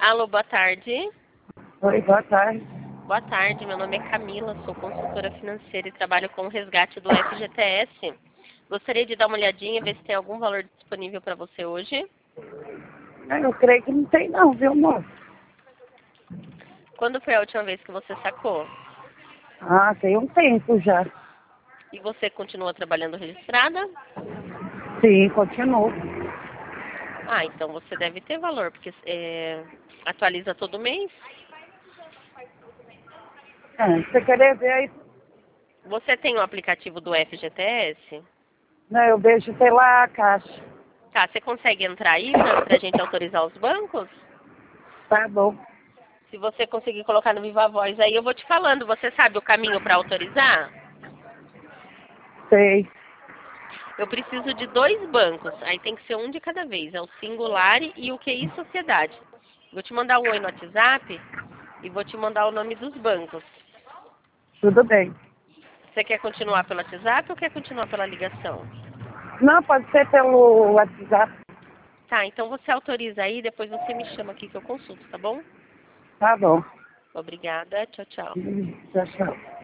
Alô, boa tarde. Oi, boa tarde. Boa tarde, meu nome é Camila, sou consultora financeira e trabalho com o resgate do FGTS. Gostaria de dar uma olhadinha, ver se tem algum valor disponível para você hoje. Eu creio que não tem não, viu, moço? Quando foi a última vez que você sacou? Ah, tem um tempo já. E você continua trabalhando registrada? Sim, continuo. Ah, então você deve ter valor, porque atualiza todo mês. Você querer ver aí? Você tem o aplicativo do FGTS? Não, eu vejo pela caixa. Tá, você consegue entrar aí para a gente autorizar os bancos? Tá bom. Se você conseguir colocar no Viva Voz aí, eu vou te falando. Você sabe o caminho para autorizar? Sei. Eu preciso de 2 bancos. Aí tem que ser um de cada vez. É o Singular e o QI Sociedade. Vou te mandar um oi no WhatsApp e vou te mandar o nome dos bancos. Tudo bem. Você quer continuar pelo WhatsApp ou quer continuar pela ligação? Não, pode ser pelo WhatsApp. Tá, então você autoriza aí, depois você me chama aqui que eu consulto, tá bom? Tá bom. Obrigada. Tchau, tchau. Tchau, tchau.